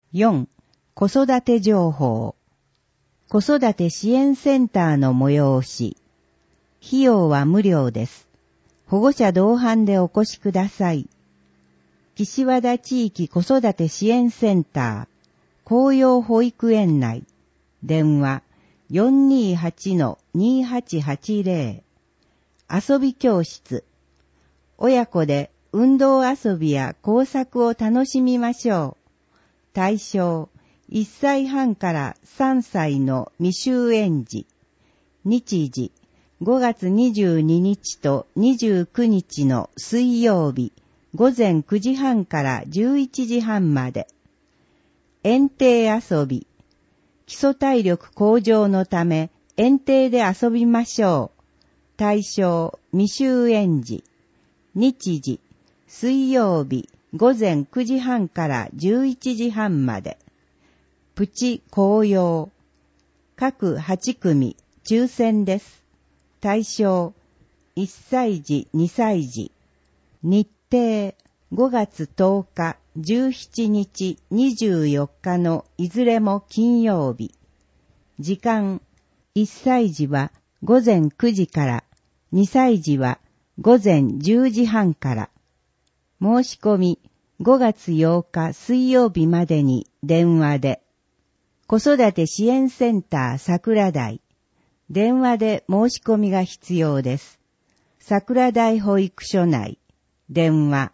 4. 子育て情報。子育て支援センターの催し。費用は無料です。保護者同伴でお越しください。岸和田地域子育て支援センター、紅葉保育園内。電話 428-2880。遊び教室。親子で運動遊びや工作を楽しみましょう。対象、1歳半から3歳の未就園児。日時、5月22日と29日の水曜日、午前9時半から11時半まで。園庭遊び。基礎体力向上のため園庭で遊びましょう。対象、未就園児。日時、水曜日、午前9時半から11時半まで。プチ紅葉。各8組、抽選です。対象、1歳児、2歳児。日程、5月10日、17日、24日のいずれも金曜日。時間、1歳児は午前9時から、2歳児は午前10時半から。申し込み、5月8日水曜日までに電話で。子育て支援センター桜台。電話で申し込みが必要です。桜台保育所内。電話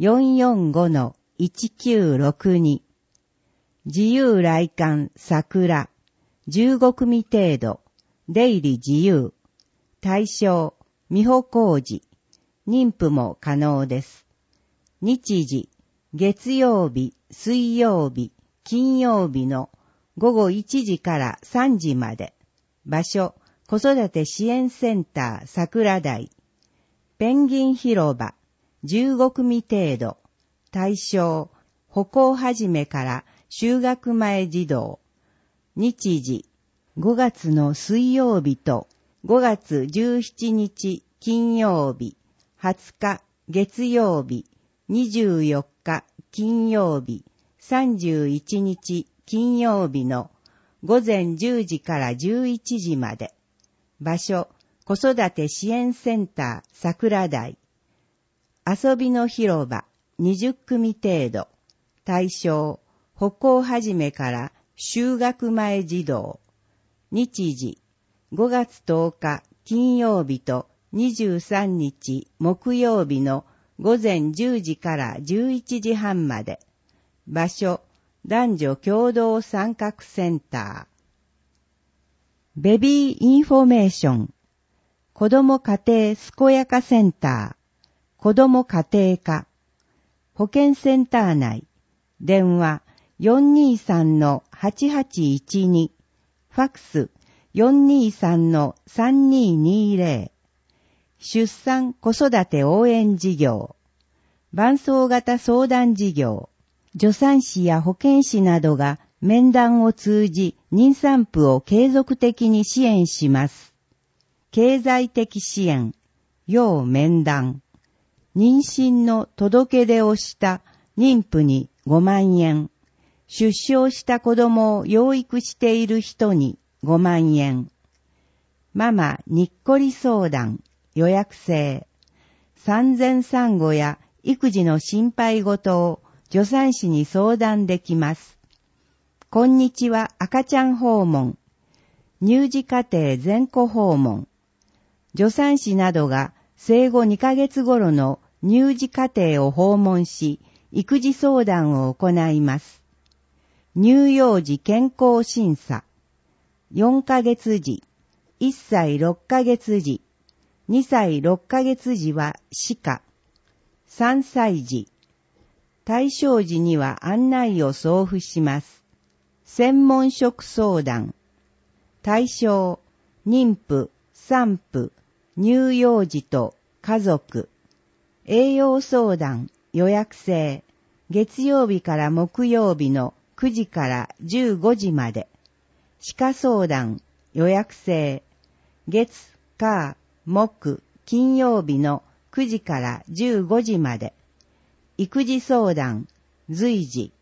445-1962。自由来館桜。15組程度。出入り自由。対象、美保工事。妊婦も可能です。日時、月曜日、水曜日、金曜日の午後1時から3時まで。場所、子育て支援センター桜台。ペンギン広場、15組程度。対象、歩行始めから就学前児童。日時、5月の水曜日と5月17日金曜日、20日月曜日、24日金曜日、31日金曜日の午前10時から11時まで。場所、子育て支援センター桜台。遊びの広場、20組程度。対象、歩行始めから就学前児童。日時、5月10日金曜日と23日木曜日の午前10時から11時半まで。場所、男女共同参画センター。ベビーインフォメーション。子ども家庭健やかセンター。子ども家庭科。保健センター内。電話 423-8812。ファクス 423-3220。出産子育て応援事業。伴走型相談事業。助産師や保健師などが面談を通じ妊産婦を継続的に支援します。経済的支援、要面談。妊娠の届け出をした妊婦に5万円。出生した子供を養育している人に5万円。ママにっこり相談、予約制。産前産後や育児の心配事を助産師に相談できます。こんにちは赤ちゃん訪問。乳児家庭全戸訪問。助産師などが生後2ヶ月頃の乳児家庭を訪問し、育児相談を行います。乳幼児健康審査。4ヶ月時、1歳6ヶ月時、2歳6ヶ月時は歯科。3歳児。対象時には案内を送付します。専門職相談。対象、妊婦、産婦、乳幼児と家族。栄養相談、予約制。月曜日から木曜日の9時から15時まで。歯科相談、予約制。月、火、木、金曜日の9時から15時まで。育児相談、随時。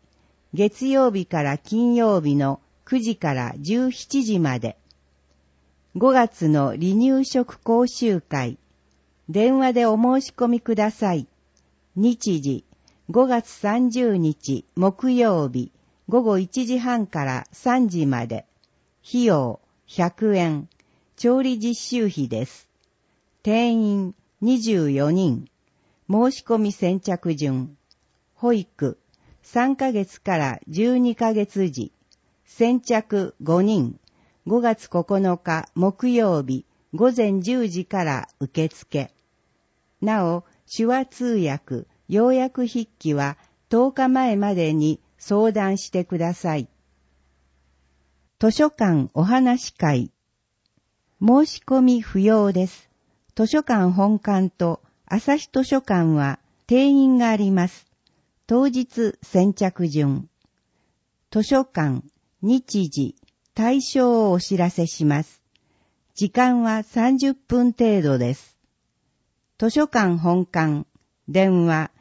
月曜日から金曜日の9時から17時まで。5月の離乳食講習会。電話でお申し込みください。日時、5月30日木曜日、午後1時半から3時まで。費用100円。調理実習費です。定員24人。申し込み先着順。保育、3ヶ月から12ヶ月時。先着5人。5月9日木曜日、午前10時から受付。なお、手話通訳、要約筆記は10日前までに相談してください。図書館お話会。申し込み不要です。図書館本館と朝日図書館は定員があります。当日先着順。図書館、日時、対象をお知らせします。時間は30分程度です。図書館本館、電話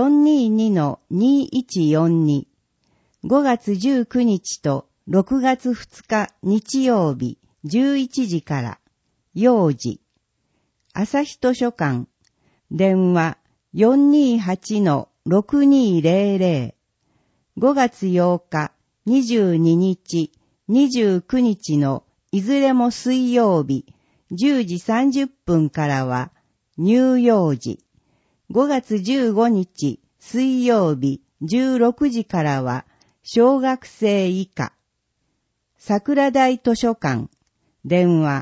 422-2142。5月19日と6月2日日曜日11時から、幼児。朝日図書館、電話 428-6200。5月8日、22日、29日のいずれも水曜日10時30分からは乳幼児。5月15日水曜日16時からは小学生以下。桜台図書館、電話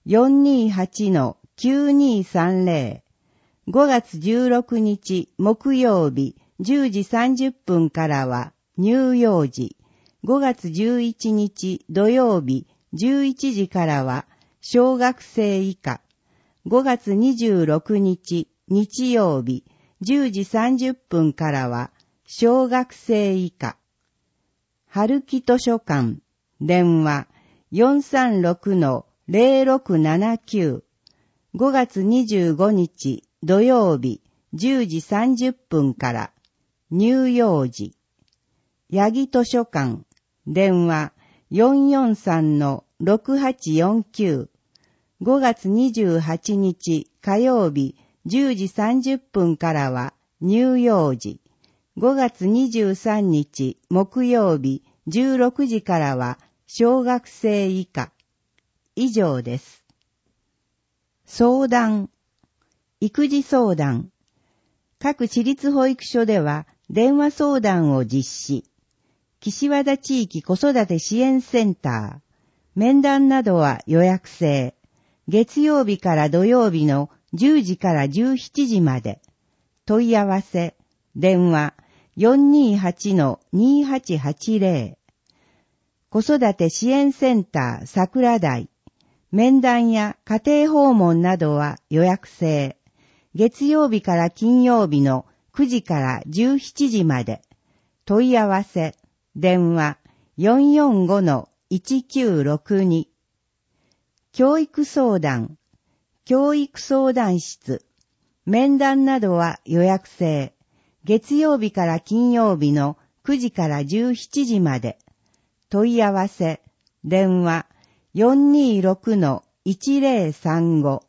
428-9230。5月16日木曜日10時30分からは乳幼児。5月11日土曜日11時からは小学生以下。5月26日日曜日10時30分からは小学生以下。春木図書館、電話 436-0679。5月25日土曜日10時30分から乳幼児。八木図書館、電話 443-6849。5月28日火曜日10時30分からは乳幼児。5月23日木曜日16時からは小学生以下。以上です。相談。育児相談。各私立保育所では電話相談を実施。岸和田地域子育て支援センター。面談などは予約制。月曜日から土曜日の10時から17時まで。問い合わせ。電話 428-2880。子育て支援センター桜台。面談や家庭訪問などは予約制。月曜日から金曜日の9時から17時まで。問い合わせ。電話 445-1962。教育相談。教育相談室。面談などは予約制。月曜日から金曜日の9時から17時まで。問い合わせ。電話 426-1035。